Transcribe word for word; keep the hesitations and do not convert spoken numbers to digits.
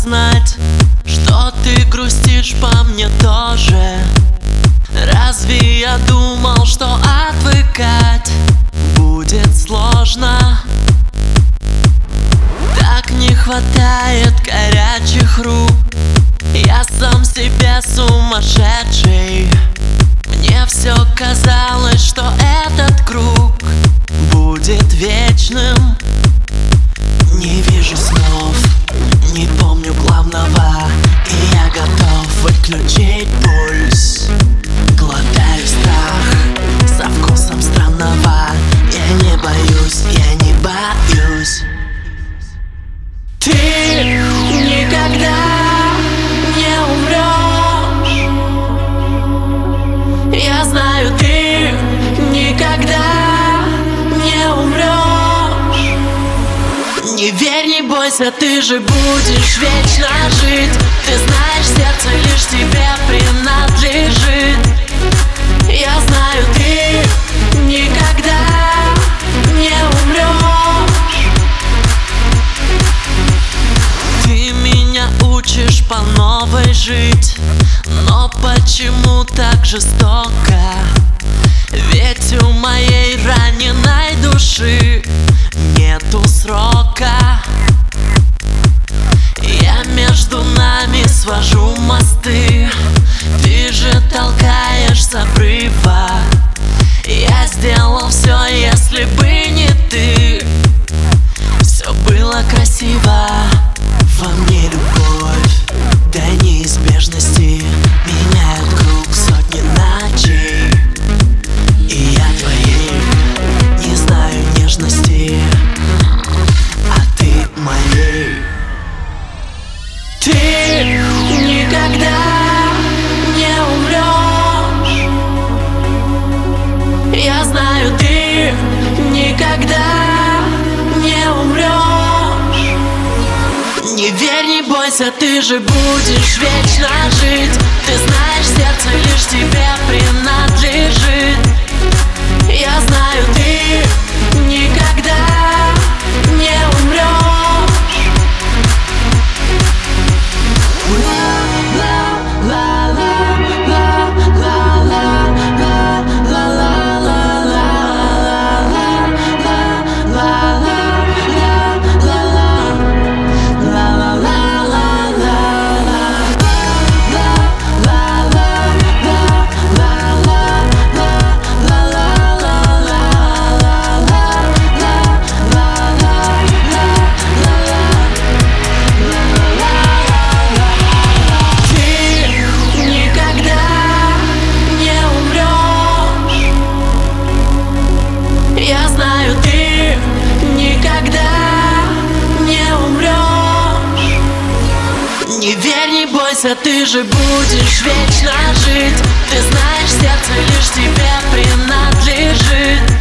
осознать, что ты грустишь по мне тоже. Разве я думал, что отвыкать будет сложно? Так не хватает горячих рук. Я сам себе сумасшедший. Мне все казалось, что этот круг будет вечным. Не вижу снов, не помню главного, и я готов выключить пульс. Глотаю страх со вкусом странного. Я не боюсь, я не боюсь. Ты никогда не умрешь. Я знаю, ты никогда не умрешь. Не верь, не бойся, ты же будешь вечно жить. Ты знаешь, сердце лишь тебе принадлежит. Я знаю, ты никогда не умрешь. Ты меня учишь по новой жить, но почему так жестоко? Ведь у моей раненой души нету срока. Я между нами свожу мосты, ты же толкаешь с обрыва. Я сделал все, если бы не ты, все было красиво. Во мне любовь до неизбежности меняет круг сотни ночей. И я твоей не знаю нежности, а ты моей. Ты никогда не умрешь. Я знаю, ты никогда не умрешь. Не верь, не бойся, ты же будешь вечно жить. Ты знаешь, сердце лишь тебе принадлежит. Я знаю, ты никогда не умрешь. Я знаю, ты никогда не умрешь. Не верь, не бойся, ты же будешь вечно жить. Ты знаешь, сердце лишь тебе принадлежит.